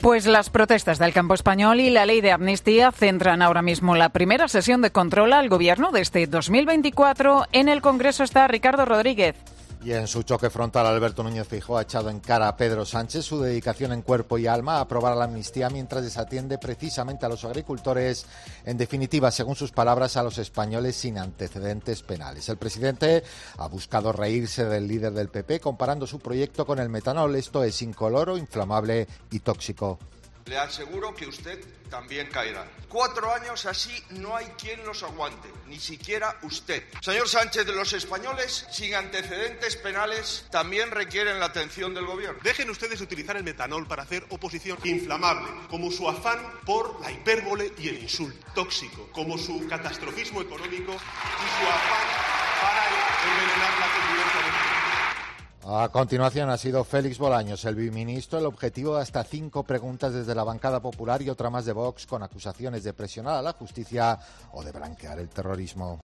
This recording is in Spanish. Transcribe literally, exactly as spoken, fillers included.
Pues las protestas del campo español y la ley de amnistía centran ahora mismo la primera sesión de control al Gobierno de este dos mil veinticuatro. En el Congreso está Ricardo Rodríguez. Y en su choque frontal, Alberto Núñez Feijóo ha echado en cara a Pedro Sánchez su dedicación en cuerpo y alma a aprobar la amnistía mientras desatiende precisamente a los agricultores, en definitiva, según sus palabras, a los españoles sin antecedentes penales. El presidente ha buscado reírse del líder del P P comparando su proyecto con el metanol. Esto es incoloro, inflamable y tóxico. Le aseguro que usted también caerá. Cuatro años así no hay quien los aguante, ni siquiera usted. Señor Sánchez, los españoles sin antecedentes penales también requieren la atención del gobierno. Dejen ustedes de utilizar el metanol para hacer oposición inflamable, como su afán por la hipérbole y el insulto, tóxico, como su catastrofismo económico y su afán para envenenar la convivencia de los. A continuación ha sido Félix Bolaños, el biministro, el objetivo de hasta cinco preguntas desde la bancada popular y otra más de Vox con acusaciones de presionar a la justicia o de blanquear el terrorismo.